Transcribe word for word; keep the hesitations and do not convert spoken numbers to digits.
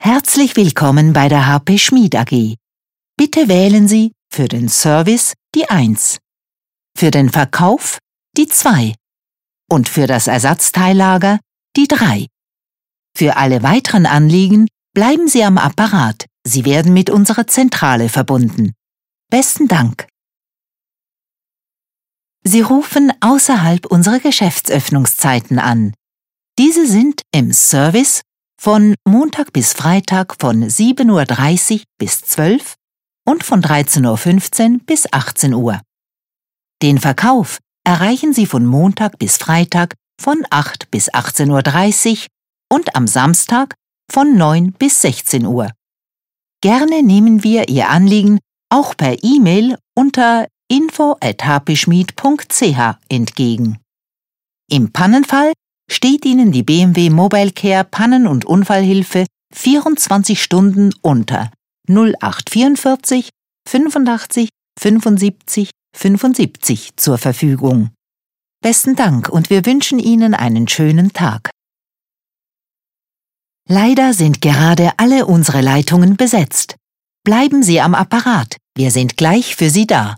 Herzlich willkommen bei der H P Schmid A G. Bitte wählen Sie für den Service die eins, für den Verkauf die zwei und für das Ersatzteillager die drei. Für alle weiteren Anliegen bleiben Sie am Apparat. Sie werden mit unserer Zentrale verbunden. Besten Dank. Sie rufen außerhalb unserer Geschäftsöffnungszeiten an. Diese sind im Service von Montag bis Freitag von sieben Uhr dreißig bis zwölf und von dreizehn Uhr fünfzehn bis achtzehn Uhr. Den Verkauf erreichen Sie von Montag bis Freitag von acht bis achtzehn Uhr dreißig und am Samstag von neun bis sechzehn Uhr. Gerne nehmen wir Ihr Anliegen auch per E-Mail unter info at h p schmid punkt c h entgegen. Im Pannenfall steht Ihnen die B M W Mobile Care Pannen- und Unfallhilfe vierundzwanzig Stunden unter null acht vierundvierzig fünfundachtzig fünfundsiebzig fünfundsiebzig zur Verfügung. Besten Dank und wir wünschen Ihnen einen schönen Tag. Leider sind gerade alle unsere Leitungen besetzt. Bleiben Sie am Apparat, wir sind gleich für Sie da.